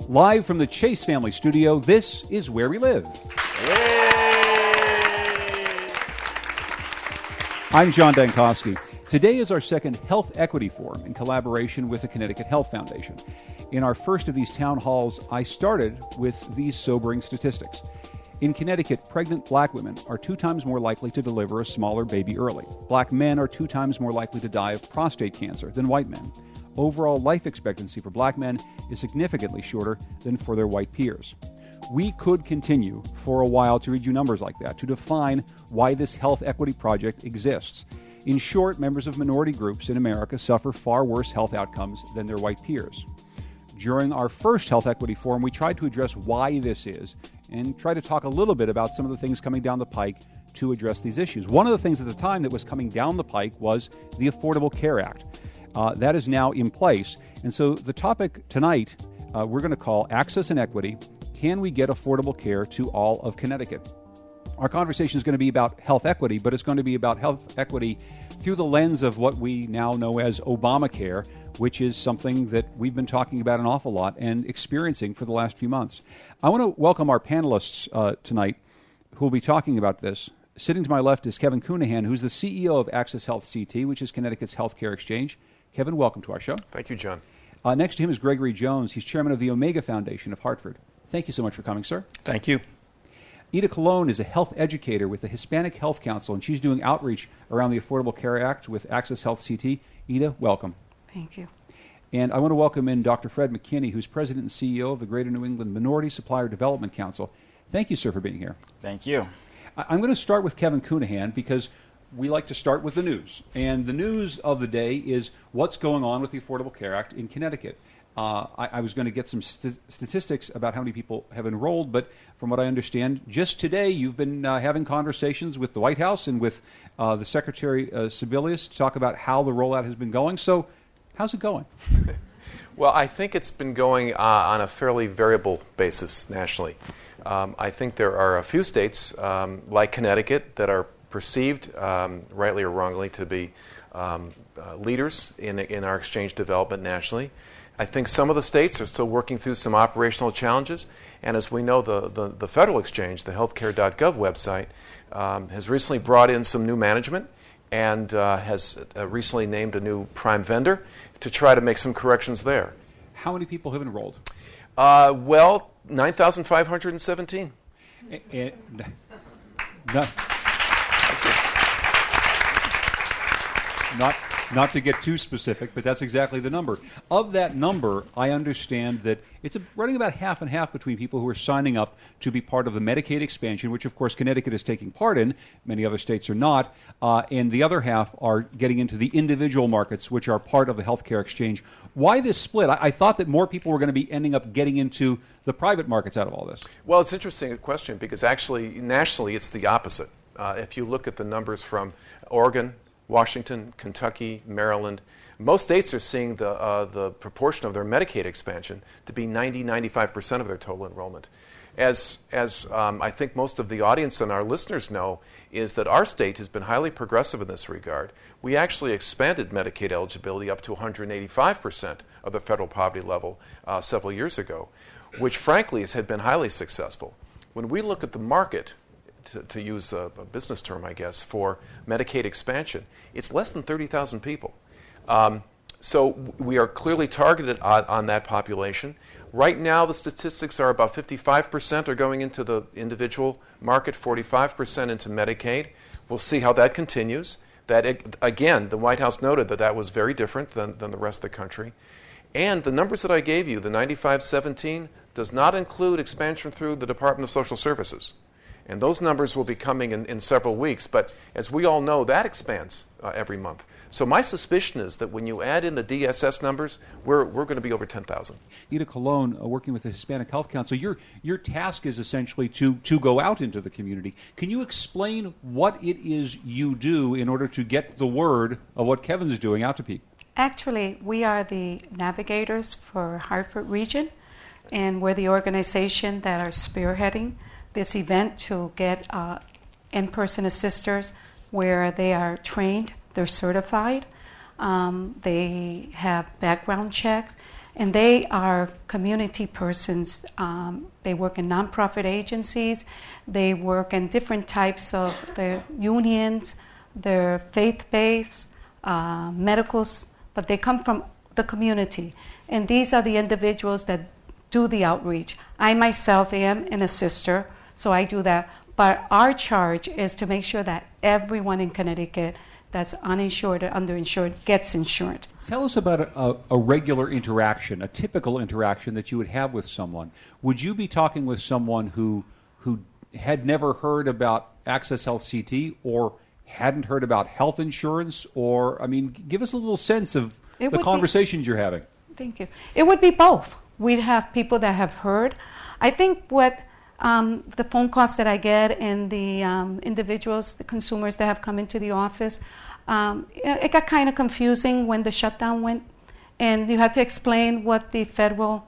Live from the Chase Family Studio, this is Where We Live. I'm John Dankosky. Today is our second Health Equity Forum in collaboration with the Connecticut Health Foundation. In our first of these town halls, I started with these sobering statistics. In Connecticut, pregnant black women are 2 times more likely to deliver a smaller baby early. Black men are 2 times more likely to die of prostate cancer than white men. Overall life expectancy for black men is significantly shorter than for their white peers. We could continue for a while to read you numbers like that, to define why this health equity project exists. In short, members of minority groups in America suffer far worse health outcomes than their white peers. During our first Health Equity Forum, we tried to address why this is and try to talk a little bit about some of the things coming down the pike to address these issues. One of the things at the time that was coming down the pike was the Affordable Care Act. That is now in place. And so the topic tonight we're going to call Access and Equity. Can we get affordable care to all of Connecticut? Our conversation is going to be about health equity, but it's going to be about health equity through the lens of what we now know as Obamacare, which is something that we've been talking about an awful lot and experiencing for the last few months. I want to welcome our panelists tonight who will be talking about this. Sitting to my left is Kevin Counihan, who's the CEO of Access Health CT, which is Connecticut's healthcare exchange. Kevin, welcome to our show. Thank you, John. Next to him is Gregory Jones. He's chairman of the Omega Foundation of Hartford. Thank you so much for coming, sir. Thank you. Ida Colon is a health educator with the Hispanic Health Council, and she's doing outreach around the Affordable Care Act with Access Health CT. Ida, welcome. Thank you. And I want to welcome in Dr. Fred McKinney, who's president and CEO of the Greater New England Minority Supplier Development Council. Thank you, sir, for being here. Thank you. I'm going to start with Kevin Counihan because we like to start with the news. And the news of the day is what's going on with the Affordable Care Act in Connecticut. I was going to get some statistics about how many people have enrolled, but from what I understand, just today you've been having conversations with the White House and with the Secretary Sebelius to talk about how the rollout has been going. So how's it going? Well, I think it's been going on a fairly variable basis nationally. I think there are a few states, like Connecticut, that are perceived, rightly or wrongly, to be leaders in our exchange development nationally. I think some of the states are still working through some operational challenges, and as we know, the federal exchange, the healthcare.gov website, has recently brought in some new management and has recently named a new prime vendor to try to make some corrections there. How many people have enrolled? Well, 9,517. Not to get too specific, but that's exactly the number. Of that number, I understand that it's running about half and half between people who are signing up to be part of the Medicaid expansion, which, of course, Connecticut is taking part in. Many other states are not. And the other half are getting into the individual markets, which are part of the healthcare exchange. Why this split? I thought that more people were going to be ending up getting into the private markets out of all this. Well, it's an interesting question because actually, nationally, it's the opposite. If you look at the numbers from Oregon, Washington, Kentucky, Maryland, most states are seeing the proportion of their Medicaid expansion to be 95% of their total enrollment. As I think most of the audience and our listeners know, is that our state has been highly progressive in this regard. We actually expanded Medicaid eligibility up to 185% of the federal poverty level several years ago, which frankly had been highly successful. When we look at the market, to use a business term, I guess, for Medicaid expansion, it's less than 30,000 people. So we are clearly targeted on that population. Right now, the statistics are about 55% are going into the individual market, 45% into Medicaid. We'll see how that continues. That, again, the White House noted that was very different than the rest of the country. And the numbers that I gave you, the 9517, does not include expansion through the Department of Social Services. And those numbers will be coming in several weeks. But as we all know, that expands every month. So my suspicion is that when you add in the DSS numbers, we're going to be over 10,000. Ida Colon, working with the Hispanic Health Council, your task is essentially to go out into the community. Can you explain what it is you do in order to get the word of what Kevin's doing out to people? Actually, we are the navigators for Hartford region, and we're the organization that are spearheading this event to get in-person assisters where they are trained, they're certified, they have background checks, And they are community persons. They work in nonprofit agencies. They work in different types of the unions. They're faith-based, medicals, but they come from the community. And these are the individuals that do the outreach. I myself am an assister, so I do that. But our charge is to make sure that everyone in Connecticut that's uninsured or underinsured gets insured. Tell us about a regular interaction, a typical interaction that you would have with someone. Would you be talking with someone who had never heard about Access Health CT or hadn't heard about health insurance? Or, I mean, give us a little sense of the conversations you're having. Thank you. It would be both. We'd have people that have heard. I think what the phone calls that I get and the individuals, the consumers that have come into the office, it got kind of confusing when the shutdown went, and you had to explain what the federal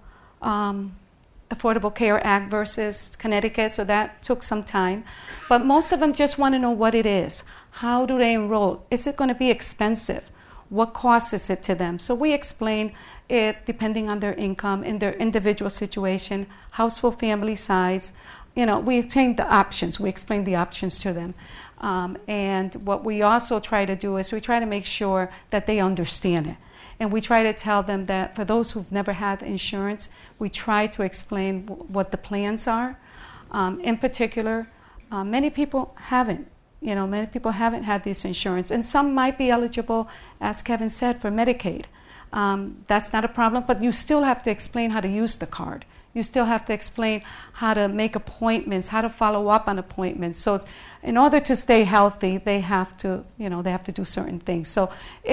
Affordable Care Act versus Connecticut, so that took some time. But most of them just want to know what it is. How do they enroll? Is it going to be expensive? What cost is it to them? So we explain it depending on their income and their individual situation, household family size. You know, we explain the options. We explain the options to them. And what we also try to do is we try to make sure that they understand it. And we try to tell them that for those who've never had insurance, we try to explain what the plans are. In particular, many people haven't. You know, many people haven't had this insurance, and some might be eligible, as Kevin said, for Medicaid. That's not a problem, but you still have to explain how to use the card. You still have to explain how to make appointments, how to follow up on appointments. So in order to stay healthy, they have to, they have to do certain things. So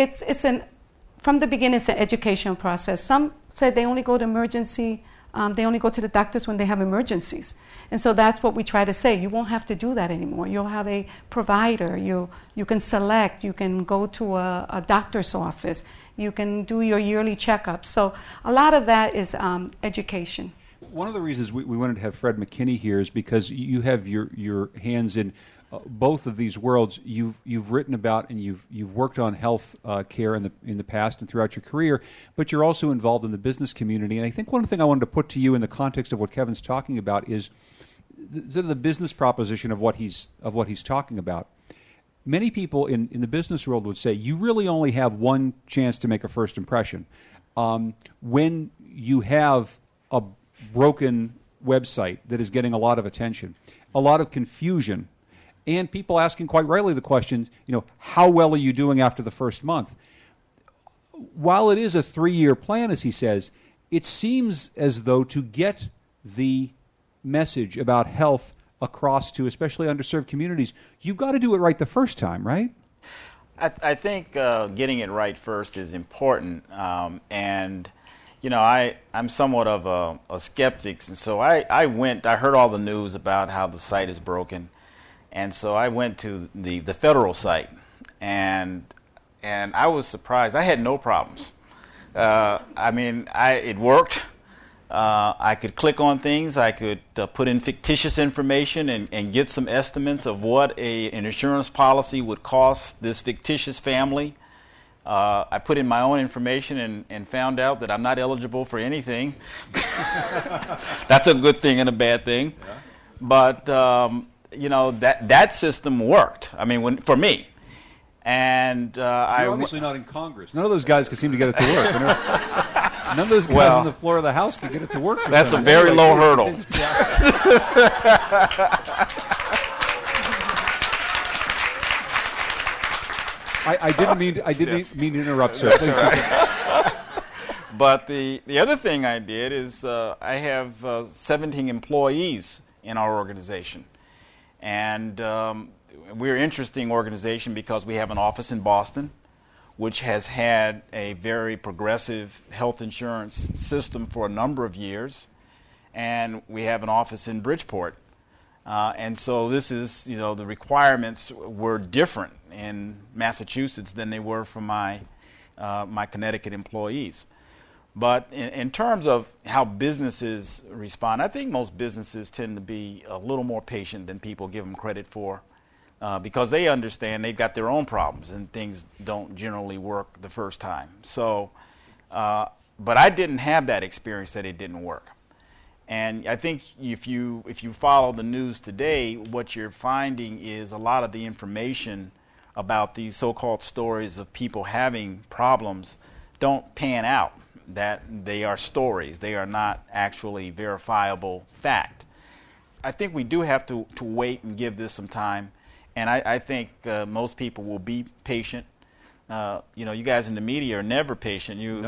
from the beginning, it's an educational process. Some say they only go to emergency. They only go to the doctors when they have emergencies. And so that's what we try to say. You won't have to do that anymore. You'll have a provider. You can select. You can go to a doctor's office. You can do your yearly checkup. So a lot of that is education. One of the reasons we wanted to have Fred McKinney here is because you have your hands in both of these worlds. You've written about and you've worked on health care in the past and throughout your career, but you're also involved in the business community. And I think one thing I wanted to put to you in the context of what Kevin's talking about is the business proposition of what he's talking about. Many people in the business world would say you really only have one chance to make a first impression. When you have a broken website that is getting a lot of attention, a lot of confusion, and people asking quite rightly the question, how well are you doing after the first month? While it is a 3-year plan, as he says, it seems as though to get the message about health across to especially underserved communities, you've got to do it right the first time, right? I think getting it right first is important, and I'm somewhat of a skeptic, and so I heard all the news about how the site is broken, and so I went to the federal site, and I was surprised. I had no problems. It worked. I could click on things. I could put in fictitious information and get some estimates of what an insurance policy would cost this fictitious family. I put in my own information and found out that I'm not eligible for anything. That's a good thing and a bad thing. Yeah. But, that system worked. For me. And you're obviously not in Congress. None of those guys can seem to get it to work. None of those guys on the floor of the House can get it to work. That's a very low hurdle. I didn't mean to interrupt, sir. Please right. But the other thing I did is I have 17 employees in our organization, and we're an interesting organization because we have an office in Boston, which has had a very progressive health insurance system for a number of years, and we have an office in Bridgeport. And so this is, the requirements were different in Massachusetts than they were for my Connecticut employees. But in terms of how businesses respond, I think most businesses tend to be a little more patient than people give them credit for. Because they understand they've got their own problems and things don't generally work the first time. So But I didn't have that experience that it didn't work. And I think if you follow the news today, what you're finding is a lot of the information about these so-called stories of people having problems don't pan out, that they are stories. They are not actually verifiable fact. I think we do have to wait and give this some time, and I think most people will be patient. You guys in the media are never patient. You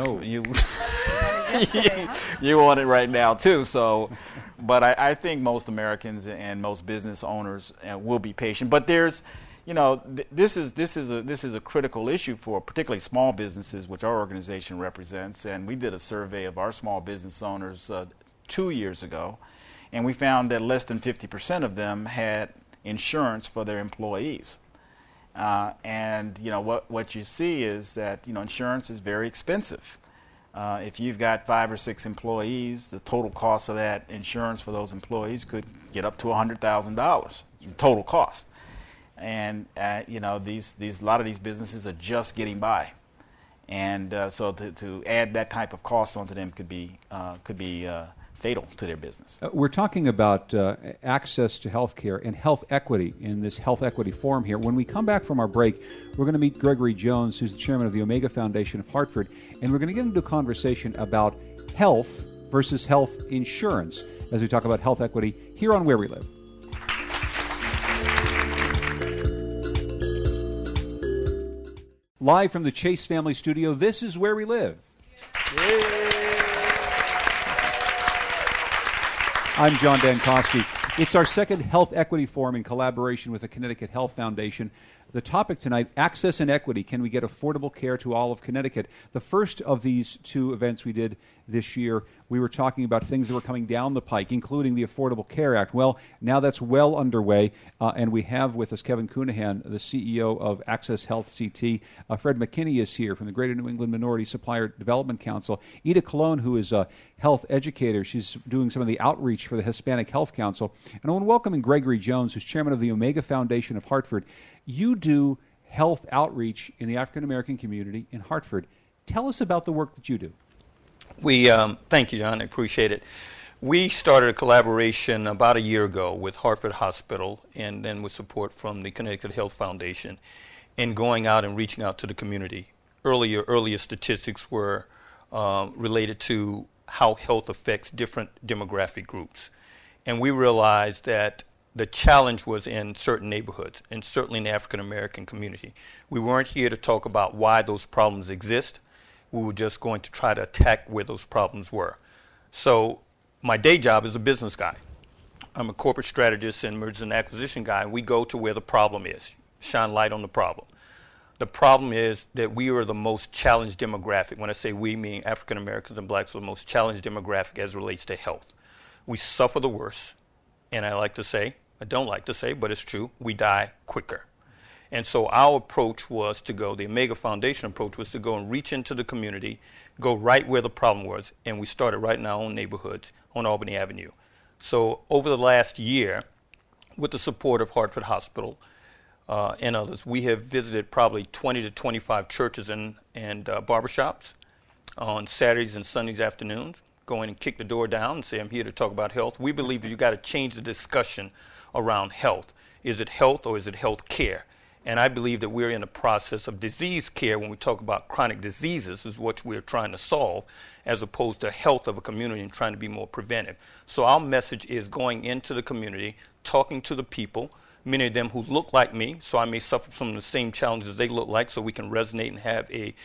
want it right now too. So, but I think most Americans and most business owners will be patient. But there's, this is a critical issue for particularly small businesses, which our organization represents. And we did a survey of our small business owners 2 years ago, and we found that less than 50% of them had insurance for their employees. And what you see is that insurance is very expensive. If you've got 5 or 6 employees, the total cost of that insurance for those employees could get up to $100,000 in total cost. And a lot of these businesses are just getting by, and so to add that type of cost onto them could be fatal to their business. We're talking about access to health care and health equity in this Health Equity Forum here. When we come back from our break, we're going to meet Gregory Jones, who's the chairman of the Omega Foundation of Hartford, and we're going to get into a conversation about health versus health insurance as we talk about health equity here on Where We Live. Live from the Chase Family Studio, this is Where We Live. I'm John Dankosky. It's our second Health Equity Forum in collaboration with the Connecticut Health Foundation. The topic tonight, access and equity. Can we get affordable care to all of Connecticut? The first of these 2 events we did this year, we were talking about things that were coming down the pike, including the Affordable Care Act. Well, now that's well underway, and we have with us Kevin Coonahan, the CEO of Access Health CT. Fred McKinney is here from the Greater New England Minority Supplier Development Council. Ida Colon, who is a health educator, she's doing some of the outreach for the Hispanic Health Council. And I want to welcome in Gregory Jones, who's chairman of the Omega Foundation of Hartford. You do health outreach in the African American community in Hartford. Tell us about the work that you do. Thank you, John. I appreciate it. We started a collaboration about a year ago with Hartford Hospital, and then with support from the Connecticut Health Foundation, in going out and reaching out to the community. Earlier statistics were related to how health affects different demographic groups, and we realized that the challenge was in certain neighborhoods, and certainly in the African American community. We weren't here to talk about why those problems exist. We were just going to try to attack where those problems were. So my day job is a business guy. I'm a corporate strategist and mergers and acquisition guy, and we go to where the problem is, shine light on the problem. The problem is that we are the most challenged demographic. When I say we, mean African Americans and blacks are the most challenged demographic as it relates to health. We suffer the worst, and I don't like to say, but it's true, we die quicker. And so our approach was to go, the Omega Foundation approach was to go and reach into the community, go right where the problem was, and we started right in our own neighborhoods on Albany Avenue. So over the last year, with the support of Hartford Hospital and others, we have visited probably 20 to 25 churches and barbershops on Saturdays and Sundays afternoons, go in and kick the door down and say, I'm here to talk about health. We believe that you've got to change the discussion around health. Is it health or is it health care? And I believe that we're in a process of disease care when we talk about chronic diseases is what we're trying to solve, as opposed to health of a community and trying to be more preventive. So our message is going into the community, talking to the people, many of them who look like me, so I may suffer from the same challenges they look like, so we can resonate and have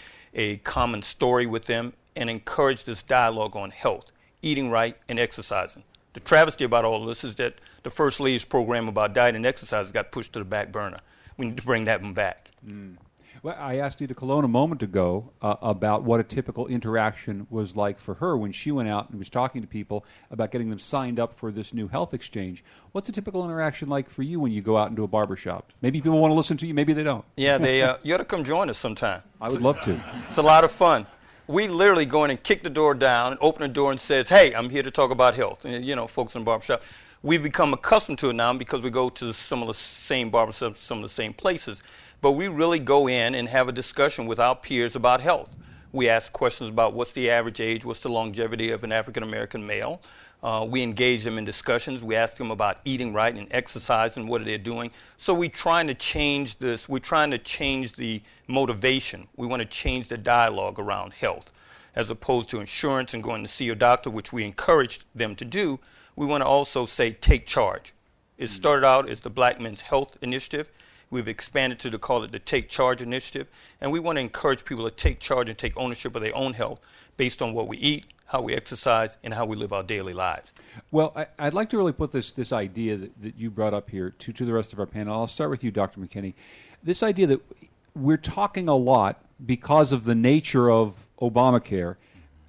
a common story with them and encourage this dialogue on health, eating right, and exercising. The travesty about all of this is that the First Lady's program about diet and exercise got pushed to the back burner. We need to bring that one back. Well, I asked Ida Colon a moment ago about what a typical interaction was like for her when she went out and was talking to people about getting them signed up for this new health exchange. What's a typical interaction like for you when you go out into a barbershop? Maybe people want to listen to you, maybe they don't. Yeah, you ought to come join us sometime. I would love to. It's a lot of fun. We literally go in and kick the door down and open the door and says, hey, I'm here to talk about health. And, folks in the barbershop, we've become accustomed to it now because we go to some of the same barbershops, some of the same places. But we really go in and have a discussion with our peers about health. We ask questions about what's the average age, what's the longevity of an African-American male. We engage them in discussions. We ask them about eating right and exercise and what are they doing. So we're trying to change this. We're trying to change the motivation. We want to change the dialogue around health. As opposed to insurance and going to see your doctor, which we encourage them to do, we want to also say take charge. It started out as the Black Men's Health Initiative. We've expanded to call it the Take Charge Initiative. And we want to encourage people to take charge and take ownership of their own health based on what we eat, how we exercise, and how we live our daily lives. Well, I'd like to really put this idea that you brought up here to the rest of our panel. I'll start with you, Dr. McKinney. This idea that we're talking a lot because of the nature of Obamacare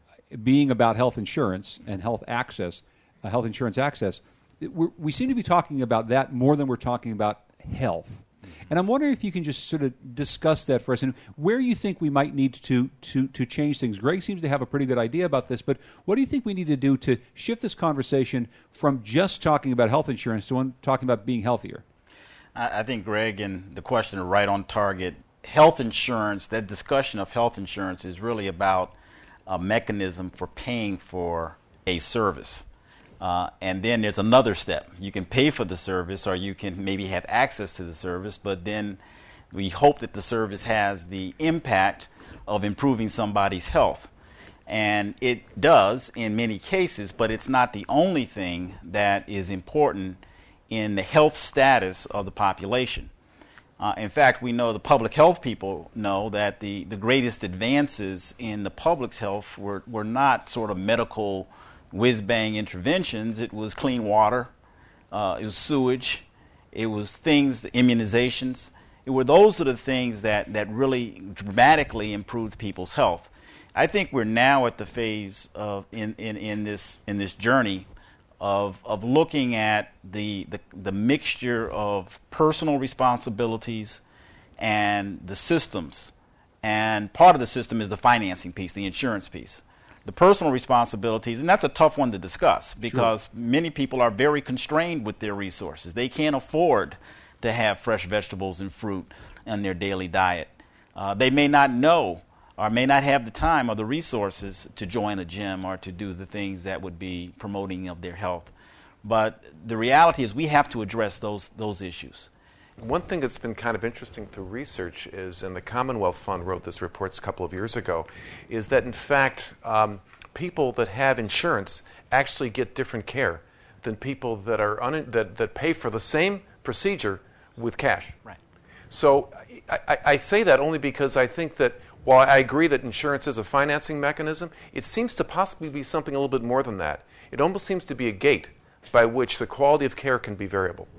being about health insurance and health access, health insurance access. We seem to be talking about that more than we're talking about health. And I'm wondering if you can just sort of discuss that for us and where you think we might need to change things. Greg seems to have a pretty good idea about this, but what do you think we need to do to shift this conversation from just talking about health insurance to talking about being healthier? I think Greg and the question are right on target. Health insurance, that discussion of health insurance is really about a mechanism for paying for a service. And then there's another step. You can pay for the service or you can maybe have access to the service, but then we hope that the service has the impact of improving somebody's health. And it does in many cases, but it's not the only thing that is important in the health status of the population. In fact, we know the public health people know that the greatest advances in the public's health were not sort of medical whiz-bang interventions. It was clean water, it was sewage, it was things, the immunizations. Those are the things that really dramatically improved people's health. I think we're now at the phase of in this journey of looking at the mixture of personal responsibilities and the systems. And part of the system is the financing piece, the insurance piece. The personal responsibilities, and that's a tough one to discuss because many people are very constrained with their resources. They can't afford to have fresh vegetables and fruit in their daily diet. They may not know or may not have the time or the resources to join a gym or to do the things that would be promoting of their health. But the reality is we have to address those issues. One thing that's been kind of interesting through research is, and the Commonwealth Fund wrote this report a couple of years ago, is that in fact people that have insurance actually get different care than people that are that pay for the same procedure with cash. Right. So I say that only because I think that while I agree that insurance is a financing mechanism, it seems to possibly be something a little bit more than that. It almost seems to be a gate by which the quality of care can be variable.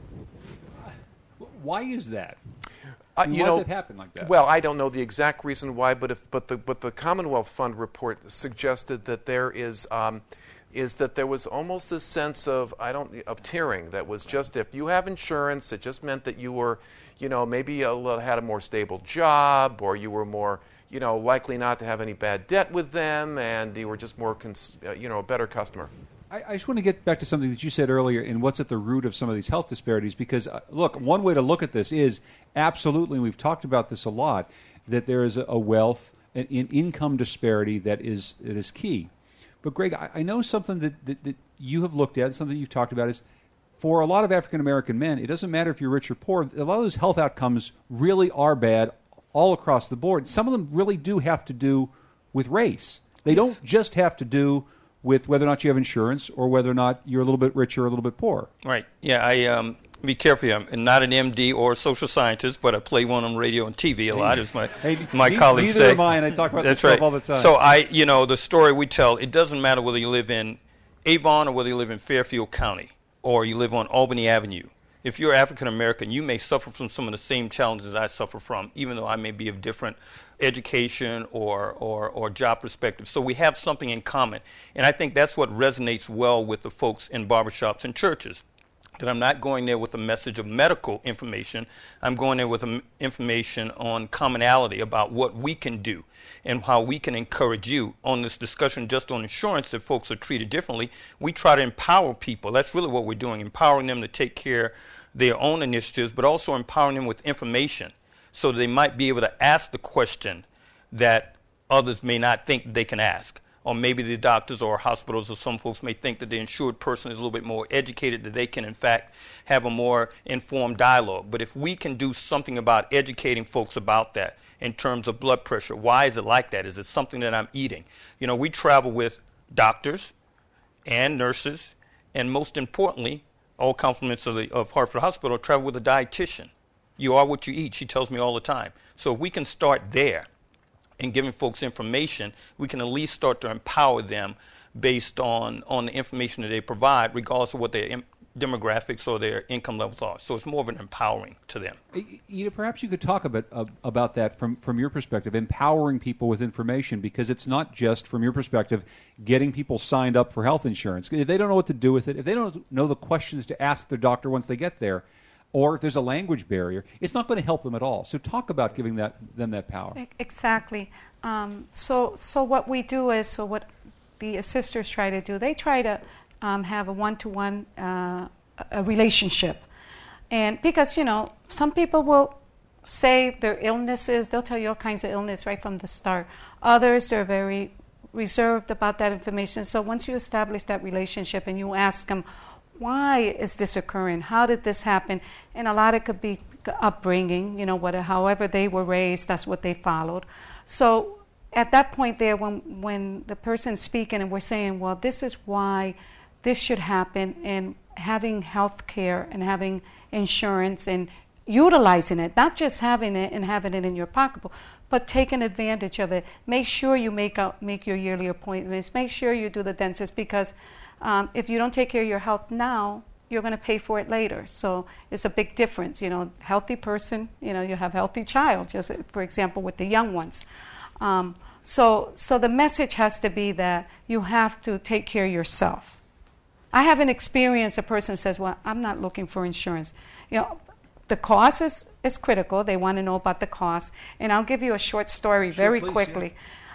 Why is that? Why does it happen like that? Well, I don't know the exact reason why, but the Commonwealth Fund report suggested that there is that there was almost this sense of tiering that was just if you have insurance, it just meant that you were, maybe had a more stable job or you were more, likely not to have any bad debt with them, and you were just more, a better customer. I just want to get back to something that you said earlier and what's at the root of some of these health disparities because, look, one way to look at this is absolutely, and we've talked about this a lot, that there is a wealth and income disparity that is key. But, Greg, I know something that you have looked at, something you've talked about is for a lot of African-American men, it doesn't matter if you're rich or poor, a lot of those health outcomes really are bad all across the board. Some of them really do have to do with race. They don't just have to do with whether or not you have insurance or whether or not you're a little bit richer or a little bit poor. Right. Yeah, I be careful. I'm not an MD or a social scientist, but I play one on radio and TV a lot, as my colleagues say. Neither am I, and I talk about this stuff all the time. So the story we tell, it doesn't matter whether you live in Avon or whether you live in Fairfield County or you live on Albany Avenue. If you're African American, you may suffer from some of the same challenges I suffer from, even though I may be of different education or job perspective. So we have something in common. And I think that's what resonates well with the folks in barbershops and churches. That I'm not going there with a message of medical information. I'm going there with information on commonality about what we can do and how we can encourage you. On this discussion just on insurance, that folks are treated differently, we try to empower people. That's really what we're doing, empowering them to take care of their own initiatives, but also empowering them with information so that they might be able to ask the question that others may not think they can ask. Or maybe the doctors or hospitals or some folks may think that the insured person is a little bit more educated, that they can, in fact, have a more informed dialogue. But if we can do something about educating folks about that in terms of blood pressure, why is it like that? Is it something that I'm eating? You know, we travel with doctors and nurses, and most importantly, all compliments of Hartford Hospital, travel with a dietitian. You are what you eat, she tells me all the time. So if we can start there, and giving folks information, we can at least start to empower them based on the information that they provide, regardless of what their demographics or their income levels are. So it's more of an empowering to them. Ida, perhaps you could talk a bit about that from your perspective, empowering people with information, because it's not just, from your perspective, getting people signed up for health insurance. If they don't know what to do with it, if they don't know the questions to ask their doctor once they get there, or if there's a language barrier, it's not going to help them at all. So talk about giving them that power. Exactly. So what we do is, so what the assisters try to do, they try to have a one-to-one a relationship. And because, you know, some people will say their illnesses, they'll tell you all kinds of illness right from the start. Others are very reserved about that information. So once you establish that relationship and you ask them, why is this occurring? How did this happen? And a lot of it could be upbringing, you know, however they were raised, that's what they followed. So at that point there, when the person's speaking and we're saying, well, this is why this should happen, and having health care and having insurance and utilizing it, not just having it and having it in your pocketbook, but taking advantage of it. Make sure you make your yearly appointments. Make sure you do the dentist, because if you don't take care of your health now, you're going to pay for it later. So it's a big difference. You know, healthy person, you know, you have healthy child, just for example, with the young ones. So the message has to be that you have to take care of yourself. I haven't experienced a person says, well, I'm not looking for insurance. You know, the cost is critical. They want to know about the cost. And I'll give you a short story very quickly.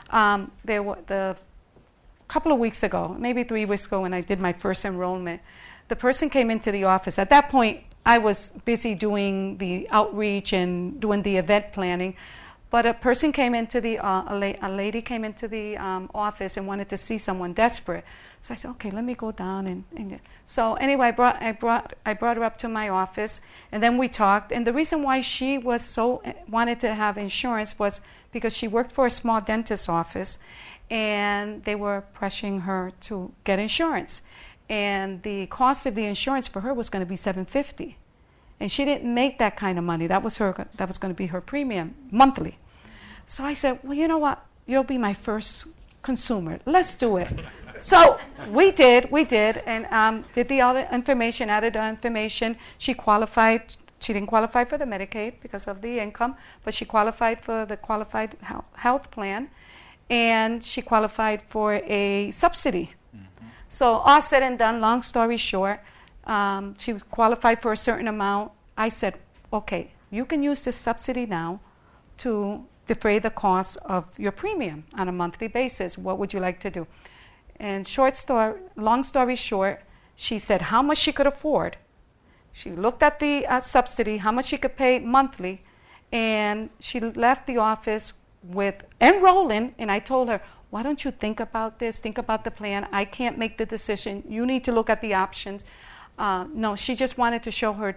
Yeah. Couple of weeks ago, maybe 3 weeks ago, when I did my first enrollment, the person came into the office. At that point, I was busy doing the outreach and doing the event planning, but a person came into a lady came into the office and wanted to see someone desperate. So I said, okay, let me go down and so anyway, I brought her up to my office, and then we talked. And the reason why she wanted to have insurance was because she worked for a small dentist's office, and they were pressuring her to get insurance. And the cost of the insurance for her was going to be $750, and she didn't make that kind of money. That was going to be her premium monthly. So I said, well, you know what? You'll be my first consumer. Let's do it. So we did, and did the other information, added the information. She qualified. She didn't qualify for the Medicaid because of the income, but she qualified for the qualified health plan, and she qualified for a subsidy. Mm-hmm. So all said and done, long story short, she was qualified for a certain amount. I said, okay, you can use this subsidy now to defray the cost of your premium on a monthly basis. What would you like to do? And long story short, she said how much she could afford. She looked at the subsidy, how much she could pay monthly, and she left the office with enrolling. And I told her, why don't you think about this? Think about the plan. I can't make the decision. You need to look at the options. No, she just wanted to show her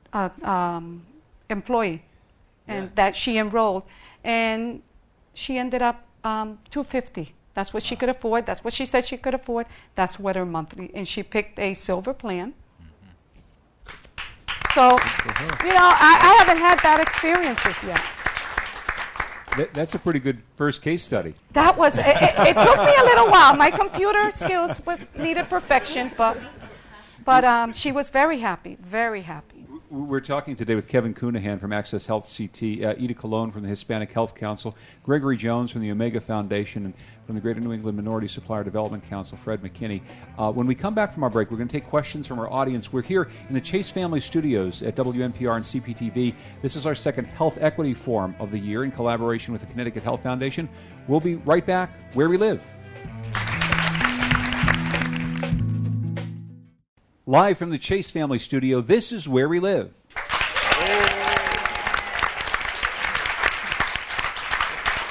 employee and that she enrolled. And she ended up $250. That's what she could afford. That's what she said she could afford. That's what her monthly. And she picked a silver plan. So, you know, I haven't had bad experiences yet. That's a pretty good first case study. That was, it took me a little while. My computer skills needed perfection, but she was very happy, very happy. We're talking today with Kevin Cunahan from Access Health CT, Ida Colon from the Hispanic Health Council, Gregory Jones from the Omega Foundation, and from the Greater New England Minority Supplier Development Council, Fred McKinney. When we come back from our break, we're going to take questions from our audience. We're here in the Chase Family Studios at WNPR and CPTV. This is our second Health Equity Forum of the year in collaboration with the Connecticut Health Foundation. We'll be right back where we live. Live from the Chase Family Studio, this is Where We Live.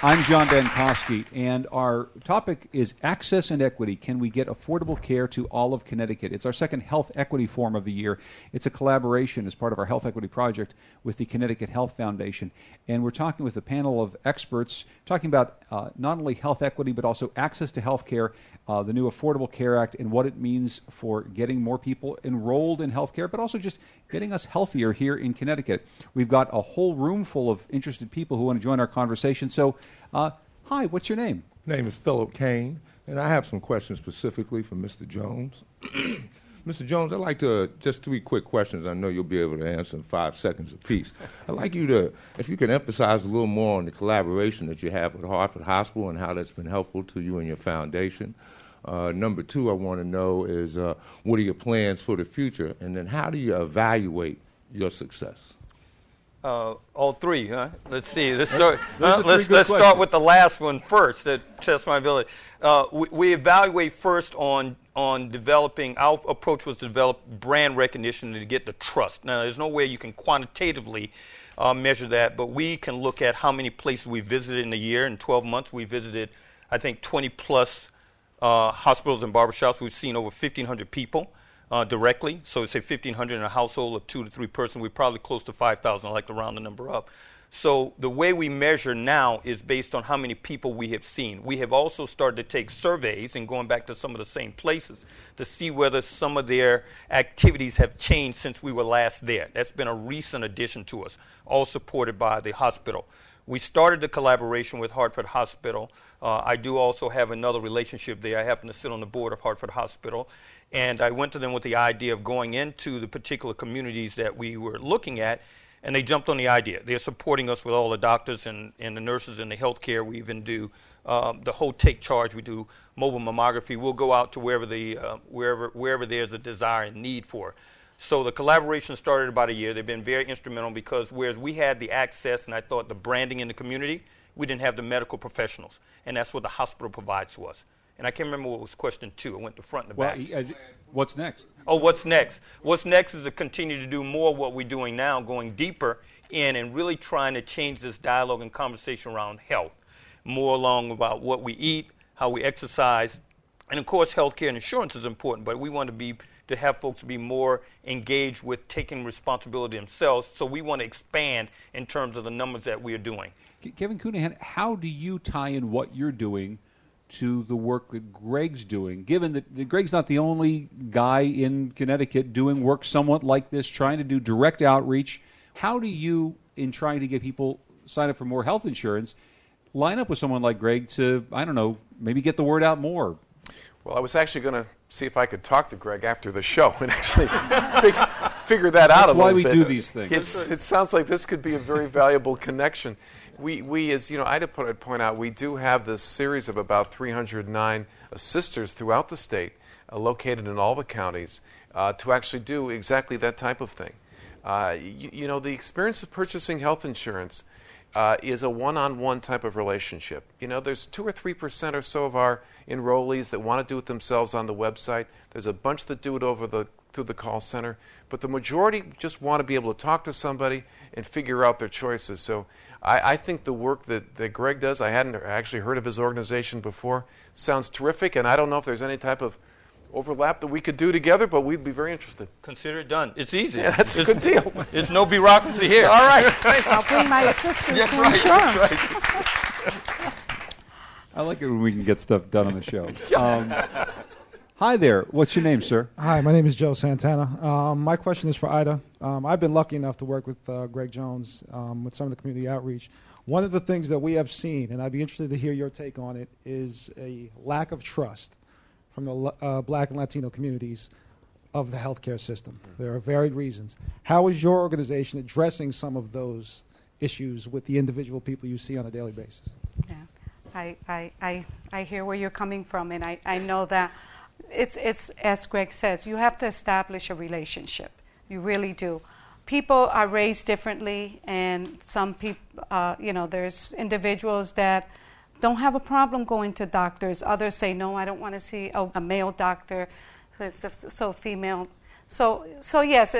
I'm John Dankosky, and our topic is access and equity. Can we get affordable care to all of Connecticut? It's our second Health Equity Forum of the year. It's a collaboration as part of our Health Equity Project with the Connecticut Health Foundation. And we're talking with a panel of experts talking about not only health equity, but also access to health care, the new Affordable Care Act, and what it means for getting more people enrolled in health care, but also just getting us healthier here in Connecticut. We've got a whole room full of interested people who want to join our conversation. So, hi, what's your name? My name is Philip Kane, and I have some questions specifically for Mr. Jones. Mr. Jones, I'd like to, just 3 quick questions. I know you'll be able to answer in 5 seconds apiece. I'd like you to, if you could emphasize a little more on the collaboration that you have with Hartford Hospital and how that's been helpful to you and your foundation. Number 2, I want to know is what are your plans for the future, and then how do you evaluate your success? All 3, huh? Let's see. Let's start with the last one first. That test my ability. We evaluate first on developing. Our approach was to develop brand recognition to get the trust. Now, there's no way you can quantitatively measure that, but we can look at how many places we visited in a year. In 12 months, we visited, I think, 20 plus hospitals and barbershops. We've seen over 1,500 people. Directly, so say 1,500 in a household of 2 to 3 person, we're probably close to 5,000. I like to round the number up. So the way we measure now is based on how many people we have seen. We have also started to take surveys and going back to some of the same places to see whether some of their activities have changed since we were last there. That's been a recent addition to us, all supported by the hospital. We started the collaboration with Hartford Hospital. I do also have another relationship there. I happen to sit on the board of Hartford Hospital. And I went to them with the idea of going into the particular communities that we were looking at, and they jumped on the idea. They're supporting us with all the doctors and the nurses and the healthcare. We even do the whole take charge. We do mobile mammography. We'll go out to wherever there's a desire and need for it. So the collaboration started about a year. They've been very instrumental because whereas we had the access and I thought the branding in the community, we didn't have the medical professionals, and that's what the hospital provides to us. And I can't remember what was question 2. I went to front and the back. What's next? Oh, what's next? What's next is to continue to do more of what we're doing now, going deeper in and really trying to change this dialogue and conversation around health. More along about what we eat, how we exercise. And, of course, healthcare and insurance is important, but we want to have folks be more engaged with taking responsibility themselves. So we want to expand in terms of the numbers that we are doing. Kevin Counihan, how do you tie in what you're doing to the work that Greg's doing, given that Greg's not the only guy in Connecticut doing work somewhat like this, trying to do direct outreach? How do you, in trying to get people sign up for more health insurance, line up with someone like Greg to, I don't know, maybe get the word out more? Well, I was actually going to see if I could talk to Greg after the show and actually figure that out a little bit. That's why we do these things. It sounds like this could be a very valuable connection. We as you know, I'd point out, we do have this series of about 309 assisters throughout the state, located in all the counties, to actually do exactly that type of thing. You know, the experience of purchasing health insurance is a one-on-one type of relationship. You know, there's 2 or 3% or so of our enrollees that want to do it themselves on the website. There's a bunch that do it through the call center, but the majority just want to be able to talk to somebody and figure out their choices. So I think the work that Greg does, I hadn't actually heard of his organization before, sounds terrific, and I don't know if there's any type of overlap that we could do together, but we'd be very interested. Consider it done. It's easy. Yeah, that's a good deal. There's no bureaucracy here. All right. I'll bring my assistant Yes, to right. insurance. Right. I like it when we can get stuff done on the show. Hi there. What's your name, sir? Hi, my name is Joe Santana. My question is for Ida. I've been lucky enough to work with Greg Jones with some of the community outreach. One of the things that we have seen, and I'd be interested to hear your take on it, is a lack of trust from the Black and Latino communities of the healthcare system. There are varied reasons. How is your organization addressing some of those issues with the individual people you see on a daily basis? Yeah, I hear where you're coming from, and I know that it's as Greg says, you have to establish a relationship. You really do. People are raised differently, and some people, there's individuals that don't have a problem going to doctors. Others say, no, I don't want to see a male doctor, so female. So yes,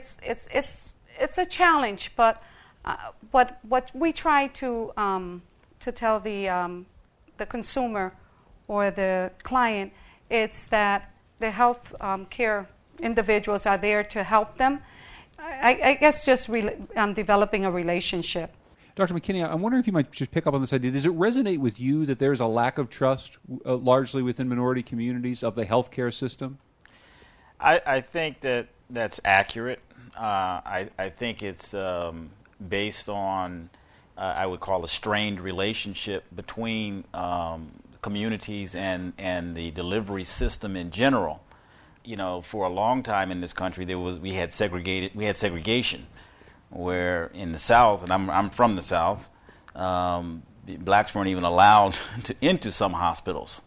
it's a challenge. But what we try to to tell the consumer or the client, it's that the health care individuals are there to help them. I guess just developing a relationship. Dr. McKinney, I'm wondering if you might just pick up on this idea. Does it resonate with you that there's a lack of trust largely within minority communities of the healthcare system? I think that's accurate. I think it's based on, I would call a strained relationship between communities and the delivery system in general. You know, for a long time in this country, we had segregation, where in the South, and I'm from the South, blacks weren't even allowed into some hospitals.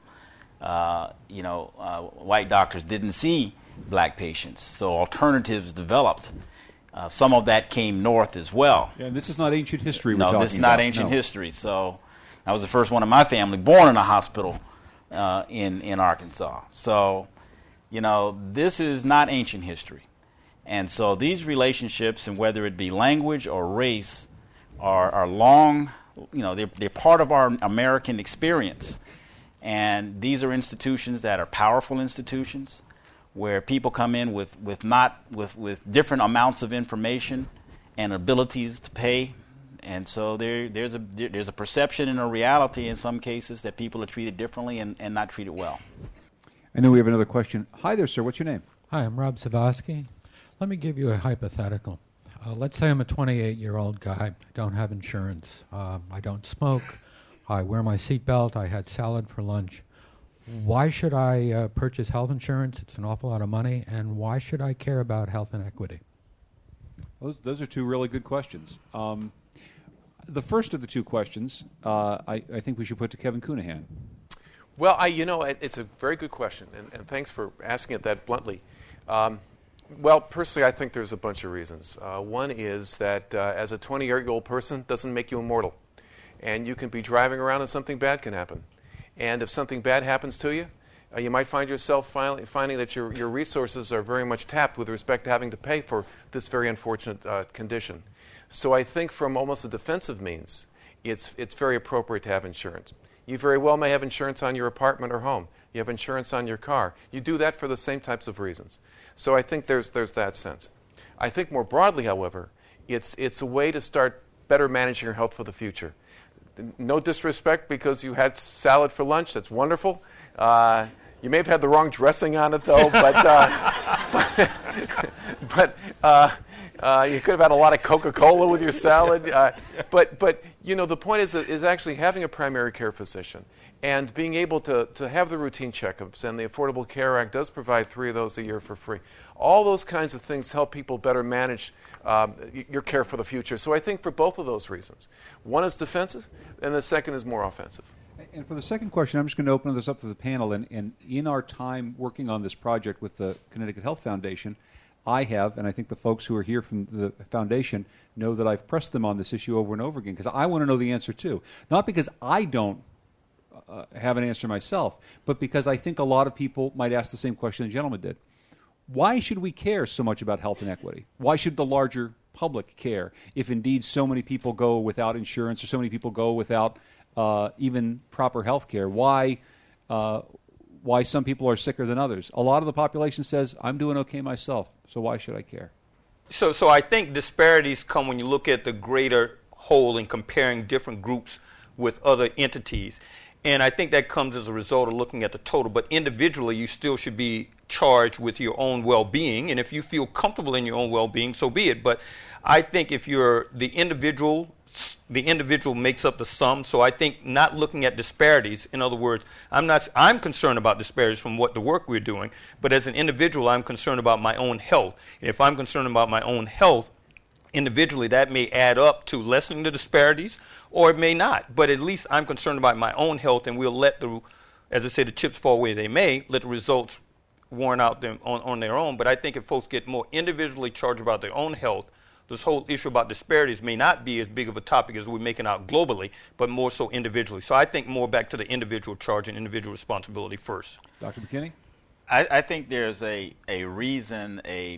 White doctors didn't see black patients, so alternatives developed. Some of that came north as well. Yeah, and this is not ancient history. No, this is not ancient history. So I was the first one in my family born in a hospital in Arkansas. So, this is not ancient history. And so these relationships, and whether it be language or race, are long, they're part of our American experience. And these are institutions that are powerful institutions, where people come in with different amounts of information and abilities to pay. And so there's a perception and a reality in some cases that people are treated differently and not treated well. I know we have another question. Hi there, sir. What's your name? Hi, I'm Rob Savosky. Let me give you a hypothetical. Let's say I'm a 28-year-old guy. I don't have insurance. I don't smoke. I wear my seatbelt. I had salad for lunch. Why should I purchase health insurance? It's an awful lot of money. And why should I care about health inequity? Those are two really good questions. The first of the two questions, I think we should put to Kevin Counihan. Well, it's a very good question, and thanks for asking it that bluntly. Well, personally, I think there's a bunch of reasons. One is that as a 20-year-old person doesn't make you immortal. And you can be driving around and something bad can happen. And if something bad happens to you, you might find yourself finding that your resources are very much tapped with respect to having to pay for this very unfortunate condition. So I think from almost a defensive means, it's very appropriate to have insurance. You very well may have insurance on your apartment or home. You have insurance on your car. You do that for the same types of reasons. So I think there's that sense. I think more broadly, however, it's a way to start better managing your health for the future. No disrespect because you had salad for lunch. That's wonderful. You may have had the wrong dressing on it, though, but you could have had a lot of Coca-Cola with your salad. But the point is actually having a primary care physician and being able to have the routine checkups, and the Affordable Care Act does provide 3 of those a year for free. All those kinds of things help people better manage your care for the future. So I think for both of those reasons. One is defensive, and the second is more offensive. And for the second question, I'm just going to open this up to the panel. And in our time working on this project with the Connecticut Health Foundation, I have, and I think the folks who are here from the foundation know that I've pressed them on this issue over and over again because I want to know the answer too. Not because I don't have an answer myself, but because I think a lot of people might ask the same question the gentleman did. Why should we care so much about health inequity? Why should the larger public care if indeed so many people go without insurance or so many people go without even proper health care? Why some people are sicker than others? A lot of the population says, I'm doing okay myself, so why should I care? So I think disparities come when you look at the greater whole and comparing different groups with other entities. And I think that comes as a result of looking at the total. But individually, you still should be charged with your own well-being. And if you feel comfortable in your own well-being, so be it. But I think if you're the individual makes up the sum. So I think not looking at disparities, in other words, I'm concerned about disparities from what the work we're doing. But as an individual, I'm concerned about my own health. And if I'm concerned about my own health, individually, that may add up to lessening the disparities, or it may not. But at least I'm concerned about my own health, and we'll let as I say, the chips fall where they may, let the results warn out them on their own. But I think if folks get more individually charged about their own health, this whole issue about disparities may not be as big of a topic as we're making out globally, but more so individually. So I think more back to the individual charge and individual responsibility first. Dr. McKinney? I think there's a reason a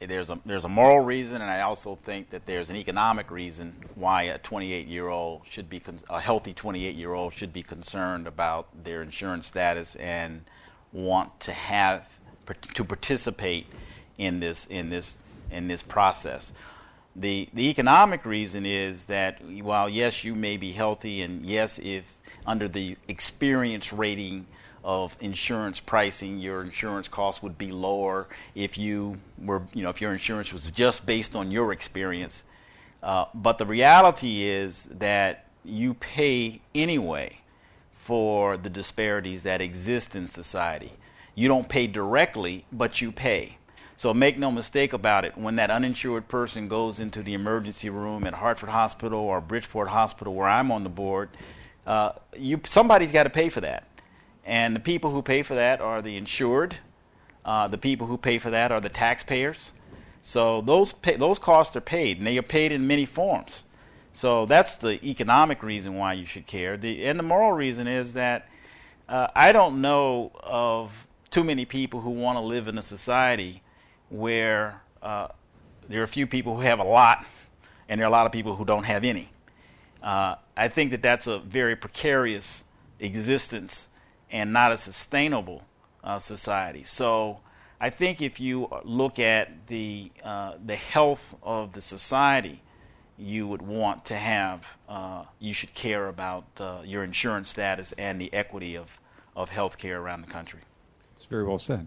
there's a moral reason, and I also think that there's an economic reason why a 28-year-old should be a healthy 28-year-old should be concerned about their insurance status and want to participate in this process. The economic reason is that while yes, you may be healthy, and yes, if under the experience rating of insurance pricing, your insurance costs would be lower if you were, if your insurance was just based on your experience. But the reality is that you pay anyway for the disparities that exist in society. You don't pay directly, but you pay. So make no mistake about it, when that uninsured person goes into the emergency room at Hartford Hospital or Bridgeport Hospital, where I'm on the board, somebody's got to pay for that. And the people who pay for that are the insured. The people who pay for that are the taxpayers. So those costs are paid, and they are paid in many forms. So that's the economic reason why you should care. And the moral reason is that I don't know of too many people who want to live in a society where there are a few people who have a lot, and there are a lot of people who don't have any. I think that that's a very precarious existence and not a sustainable society. So I think if you look at the health of the society, you would want to have, you should care about your insurance status and the equity of health care around the country. It's very well said.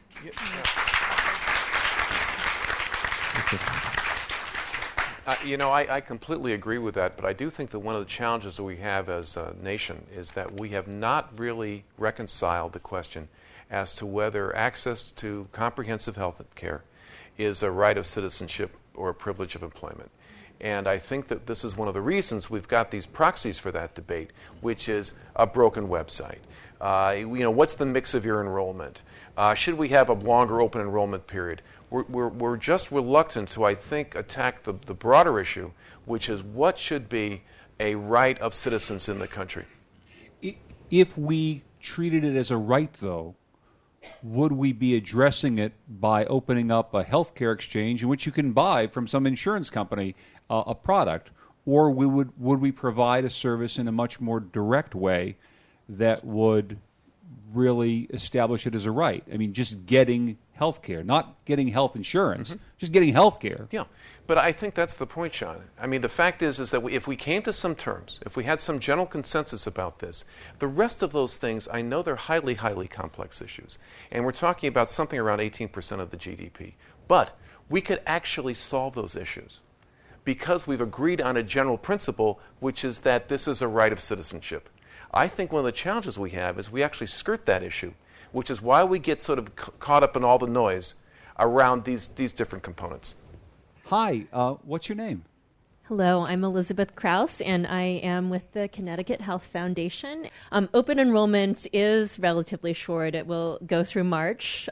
I completely agree with that, but I do think that one of the challenges that we have as a nation is that we have not really reconciled the question as to whether access to comprehensive health care is a right of citizenship or a privilege of employment. And I think that this is one of the reasons we've got these proxies for that debate, which is a broken website. What's the mix of your enrollment? Should we have a longer open enrollment period? We're just reluctant to, I think, attack the broader issue, which is what should be a right of citizens in the country. If we treated it as a right, though, would we be addressing it by opening up a healthcare exchange in which you can buy from some insurance company a product, or would we provide a service in a much more direct way that would really establish it as a right? I mean, just getting health care, not getting health insurance, just getting health care. Yeah, but I think that's the point, Sean. I mean, the fact is that if we came to some terms, if we had some general consensus about this, the rest of those things, I know they're highly, highly complex issues. And we're talking about something around 18% of the GDP. But we could actually solve those issues because we've agreed on a general principle, which is that this is a right of citizenship. I think one of the challenges we have is we actually skirt that issue, which is why we get sort of caught up in all the noise around these different components. Hi, what's your name? Hello, I'm Elizabeth Krause, and I am with the Connecticut Health Foundation. Open enrollment is relatively short. It will go through March.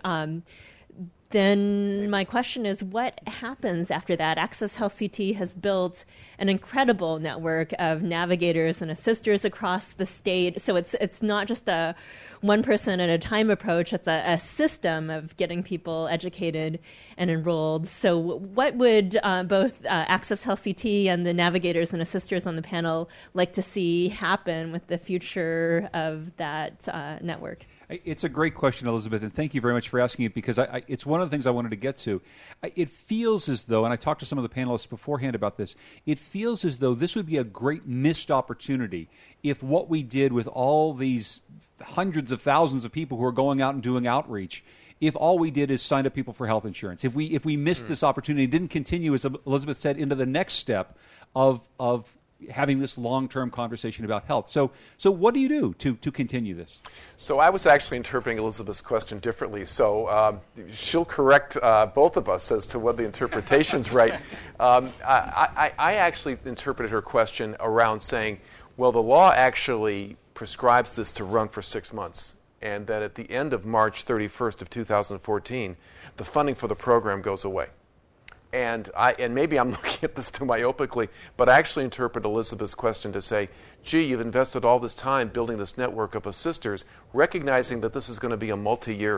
Then my question is, what happens after that? Access Health CT has built an incredible network of navigators and assisters across the state. So it's not just a one person at a time approach. It's a system of getting people educated and enrolled. So what would both Access Health CT and the navigators and assisters on the panel like to see happen with the future of that network? It's a great question, Elizabeth, and thank you very much for asking it, because it's one of the things I wanted to get to. It feels as though, and I talked to some of the panelists beforehand about this, it feels as though this would be a great missed opportunity if what we did with all these hundreds of thousands of people who are going out and doing outreach, if all we did is sign up people for health insurance, if we missed this opportunity, didn't continue, as Elizabeth said, into the next step of having this long-term conversation about health. So what do you do to continue this? So I was actually interpreting Elizabeth's question differently. So she'll correct both of us as to whether the interpretation's right. I actually interpreted her question around saying, well, the law actually prescribes this to run for 6 months, and that at the end of March 31st of 2014, the funding for the program goes away. And maybe I'm looking at this too myopically, but I actually interpret Elizabeth's question to say, gee, you've invested all this time building this network of assisters, recognizing that this is going to be a multi-year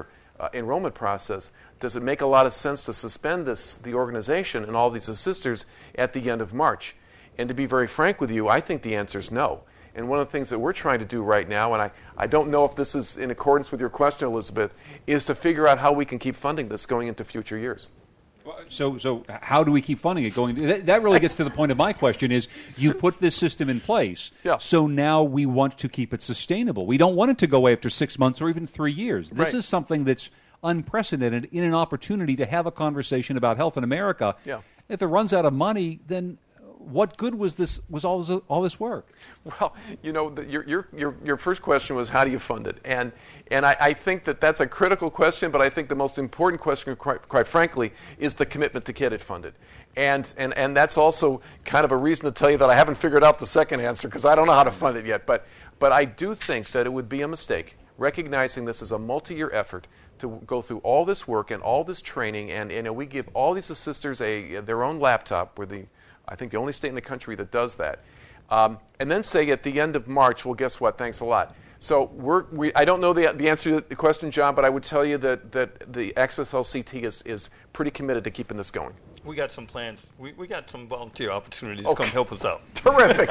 enrollment process, does it make a lot of sense to suspend the organization and all these assisters at the end of March? And to be very frank with you, I think the answer is no. And one of the things that we're trying to do right now, and I don't know if this is in accordance with your question, Elizabeth, is to figure out how we can keep funding this going into future years. So how do we keep funding it going? That really gets to the point of my question is you put this system in place, so now we want to keep it sustainable. We don't want it to go away after 6 months or even 3 years. This is something that's unprecedented in an opportunity to have a conversation about health in America. Yeah. If it runs out of money, then what good was all this work? Well, your first question was how do you fund it, and I think that's a critical question, but I think the most important question, quite frankly, is the commitment to get it funded, and that's also kind of a reason to tell you that I haven't figured out the second answer because I don't know how to fund it yet, but I do think that it would be a mistake recognizing this as a multi-year effort to go through all this work and all this training, and we give all these assisters their own laptop. We're I think the only state in the country that does that. And then say at the end of March, well, guess what? Thanks a lot. So I don't know the answer to the question, John, but I would tell you that the Access Health CT is pretty committed to keeping this going. We got some plans. We got some volunteer opportunities to come help us out. Terrific.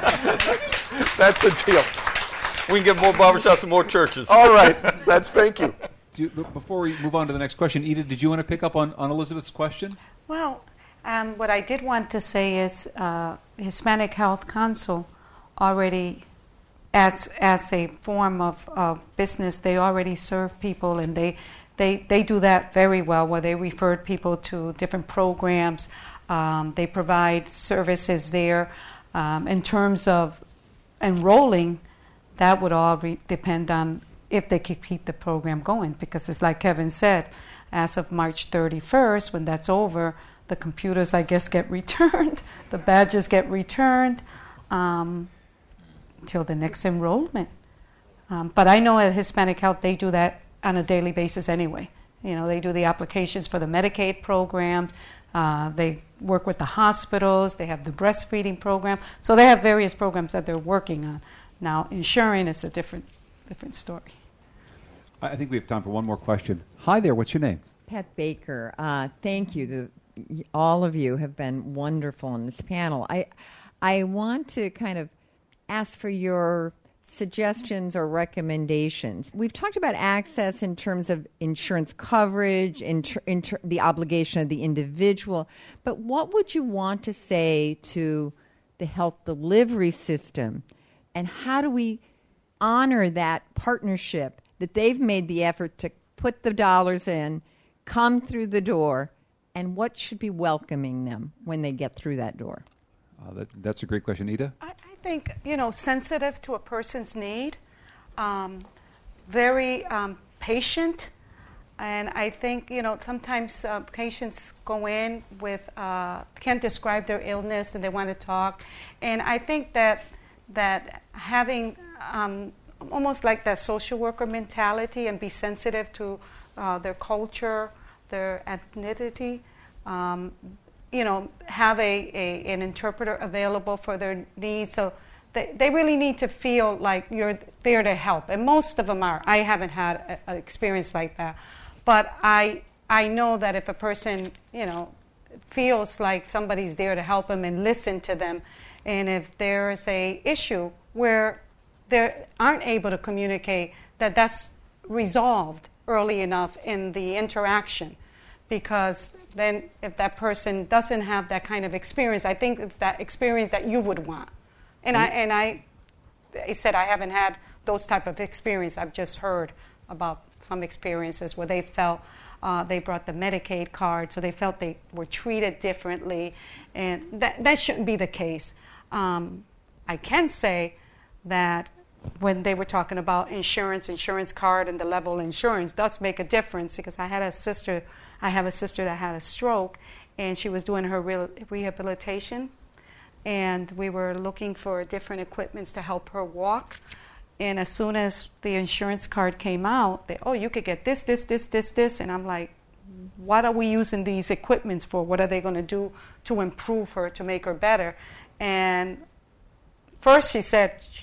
That's a deal. We can get more barbershops and more churches. All right. Thank you. Before we move on to the next question, Ida, did you want to pick up on Elizabeth's question? Well, what I did want to say is Hispanic Health Council already, as a form of business, they already serve people, and they do that very well, where they refer people to different programs. They provide services there. In terms of enrolling, that would all depend on if they could keep the program going, because it's like Kevin said, as of March 31st, when that's over, the computers, I guess, get returned. The badges get returned till the next enrollment. But I know at Hispanic Health, they do that on a daily basis anyway. They do the applications for the Medicaid programs. They work with the hospitals. They have the breastfeeding program. So they have various programs that they're working on. Now, insuring is a different story. I think we have time for one more question. Hi there. What's your name? Pat Baker. Thank you. All of you have been wonderful in this panel. I want to kind of ask for your suggestions or recommendations. We've talked about access in terms of insurance coverage, the obligation of the individual, but what would you want to say to the health delivery system, and how do we honor that partnership that they've made the effort to put the dollars in, come through the door, and what should be welcoming them when they get through that door? That's a great question. Ida? I think, sensitive to a person's need, very patient. And I think, sometimes patients go in with, can't describe their illness and they want to talk. And I think that having almost like that social worker mentality and be sensitive to their culture, their ethnicity, have an interpreter available for their needs. So they really need to feel like you're there to help. And most of them are. I haven't had an experience like that. But I know that if a person, feels like somebody's there to help them and listen to them, and if there's a issue where they aren't able to communicate, that's resolved early enough in the interaction. Because then if that person doesn't have that kind of experience, I think it's that experience that you would want. And I said I haven't had those type of experience. I've just heard about some experiences where they felt they brought the Medicaid card, so they felt they were treated differently. And that shouldn't be the case. I can say that when they were talking about insurance card and the level of insurance does make a difference, because I have a sister that had a stroke, and she was doing her rehabilitation, and we were looking for different equipments to help her walk. And as soon as the insurance card came out, you could get this, and I'm like, what are we using these equipments for? What are they going to do to improve her, to make her better? And first she said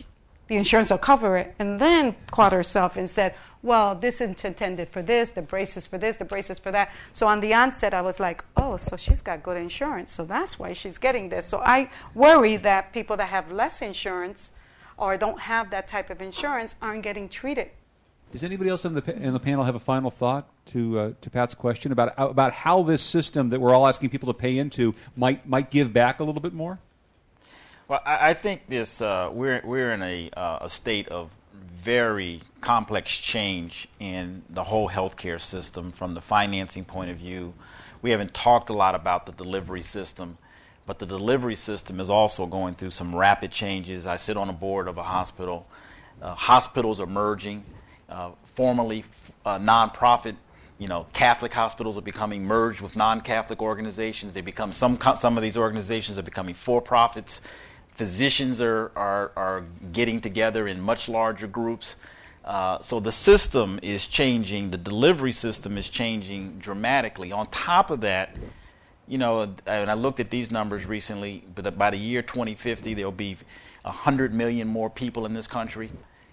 the insurance will cover it, and then caught herself and said, well, this is intended for this, the brace is for this, the brace is for that. So on the onset, I was like, oh, so she's got good insurance, so that's why she's getting this. So I worry that people that have less insurance or don't have that type of insurance aren't getting treated. Does anybody else in the panel have a final thought to Pat's question about how this system that we're all asking people to pay into might give back a little bit more? Well, I think this we're in a state of very complex change in the whole healthcare system from the financing point of view. We haven't talked a lot about the delivery system, but the delivery system is also going through some rapid changes. I sit on a board of a hospital. Hospitals are merging. Formerly nonprofit, Catholic hospitals are becoming merged with non-Catholic organizations. They become some of these organizations are becoming for-profits. Physicians are getting together in much larger groups. So the system is changing. The delivery system is changing dramatically. On top of that, and I looked at these numbers recently, but by the year 2050, there'll be 100 million more people in this country.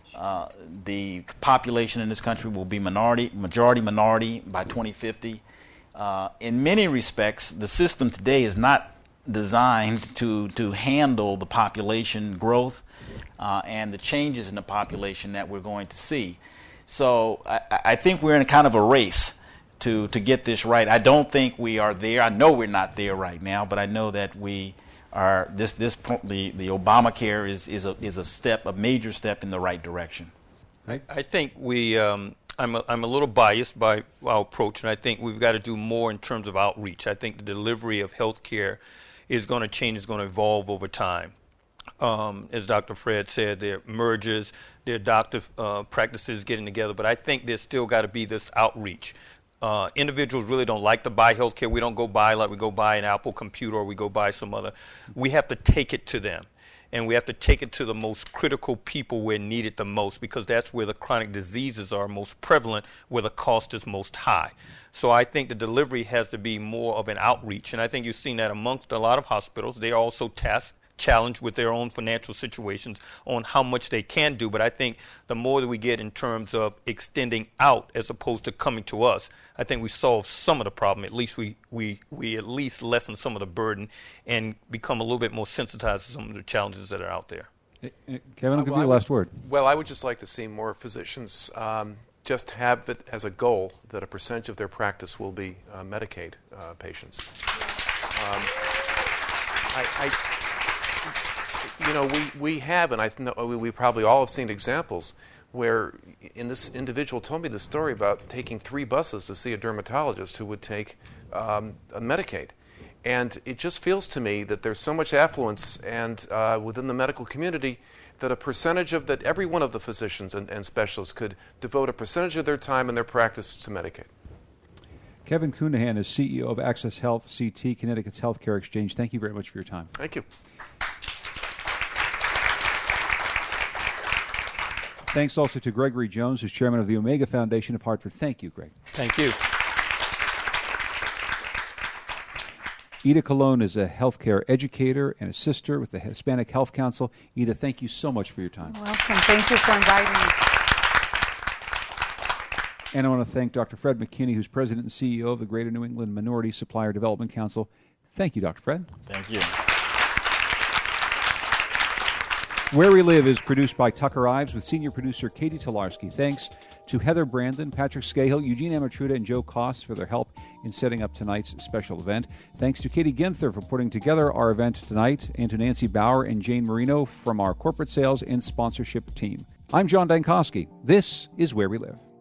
The population in this country will be majority minority by 2050. In many respects, the system today is not designed to handle the population growth and the changes in the population that we're going to see. So I think we're in a kind of a race to get this right. I don't think we are there. I know we're not there right now, but I know that we are. The Obamacare is a major step in the right direction. I think I'm a little biased by our approach, and I think we've got to do more in terms of outreach. I think the delivery of health care is going to change, is going to evolve over time. As Dr. Fred said, there are mergers, there are doctor practices getting together, but I think there's still got to be this outreach. Individuals really don't like to buy health care. We don't go buy like we go buy an Apple computer or we go buy some other. We have to take it to them. And we have to take it to the most critical people where needed the most, because that's where the chronic diseases are most prevalent, where the cost is most high. So I think the delivery has to be more of an outreach. And I think you've seen that amongst a lot of hospitals. They are also challenged with their own financial situations on how much they can do. But I think the more that we get in terms of extending out as opposed to coming to us, I think we solve some of the problem. At least we at least lessen some of the burden and become a little bit more sensitized to some of the challenges that are out there. Kevin, I'll give you the last word. Well, I would just like to see more physicians just have it as a goal that a percentage of their practice will be Medicaid patients. We have, and I know we probably all have seen examples where this individual told me the story about taking 3 buses to see a dermatologist who would take a Medicaid. And it just feels to me that there's so much affluence and within the medical community that a percentage of that, every one of the physicians and specialists could devote a percentage of their time and their practice to Medicaid. Kevin Counihan is CEO of Access Health CT, Connecticut's healthcare exchange. Thank you very much for your time. Thank you. Thanks also to Gregory Jones, who's chairman of the Omega Foundation of Hartford. Thank you, Greg. Thank you. Ida Colon is a healthcare educator and a sister with the Hispanic Health Council. Ida, thank you so much for your time. You're welcome. Thank you for inviting me. And I want to thank Dr. Fred McKinney, who's president and CEO of the Greater New England Minority Supplier Development Council. Thank you, Dr. Fred. Thank you. Where We Live is produced by Tucker Ives with senior producer Katie Tolarski. Thanks to Heather Brandon, Patrick Scahill, Eugene Amatruda, and Joe Koss for their help in setting up tonight's special event. Thanks to Katie Ginther for putting together our event tonight, and to Nancy Bauer and Jane Marino from our corporate sales and sponsorship team. I'm John Dankosky. This is Where We Live.